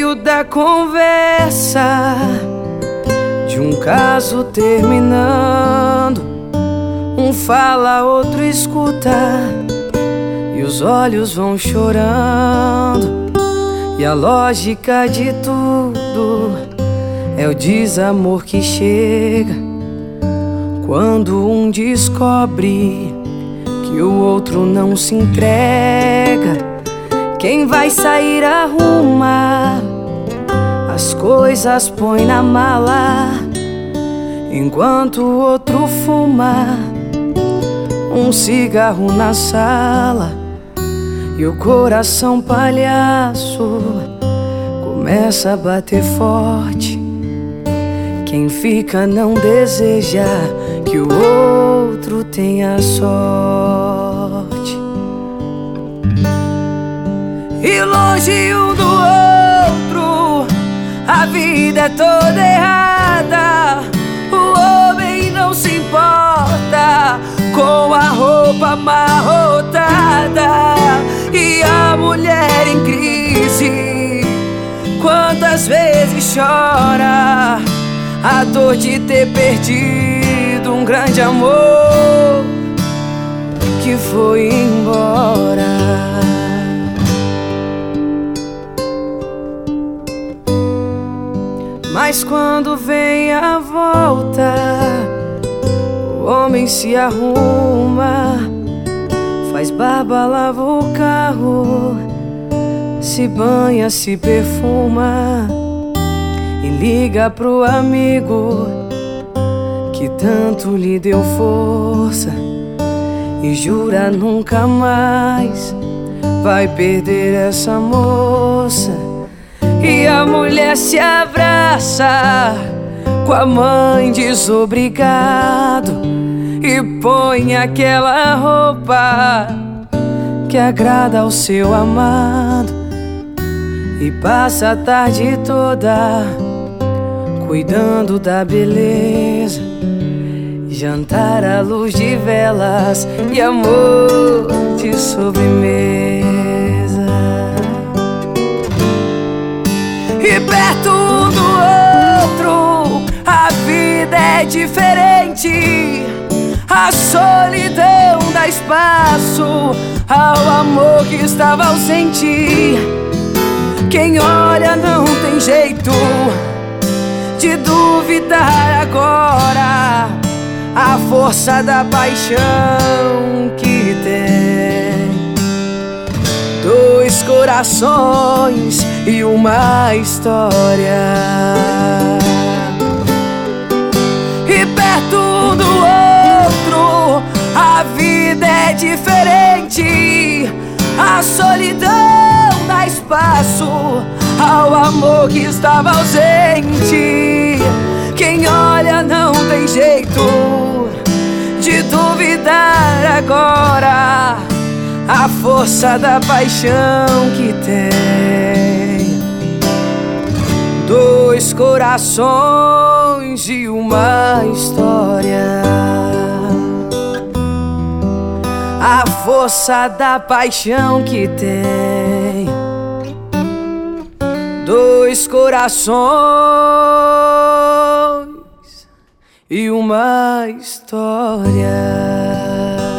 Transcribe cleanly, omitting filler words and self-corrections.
meio da conversa de um caso terminando, um fala, outro escuta, e os olhos vão chorando. E a lógica de tudo é o desamor que chega quando um descobre que o outro não se entrega. Quem vai sair arruma as coisas, põe na mala, enquanto o outro fuma um cigarro na sala. E o coração palhaço começa a bater forte. Quem fica não deseja que o outro tenha sorte. E longe um do outro, a vida é toda errada. O homem não se importa com a roupa amarrotada, e a mulher em crise quantas vezes chora a dor de ter perdido um grande amor que foi embora. Mas quando vem a volta, o homem se arruma, faz barba, lava o carro, se banha, se perfuma e liga pro amigo que tanto lhe deu força e jura nunca mais vai perder essa moça. E a mulher se abraça com a mãe desobrigado e põe aquela roupa que agrada ao seu amado, e passa a tarde toda cuidando da beleza, jantar à luz de velas e amor de sobremesa. E perto um do outro a vida é diferente. A solidão dá espaço ao amor que estava ausente. Quem olha não tem jeito de duvidar agora a força da paixão que tem. Dois corações e uma história. E perto um do outro a vida é diferente. A solidão dá espaço ao amor que estava ausente. Quem olha não tem jeito de duvidar agora a força da paixão que tem. Dois corações e uma história. A força da paixão que tem. Dois corações e uma história.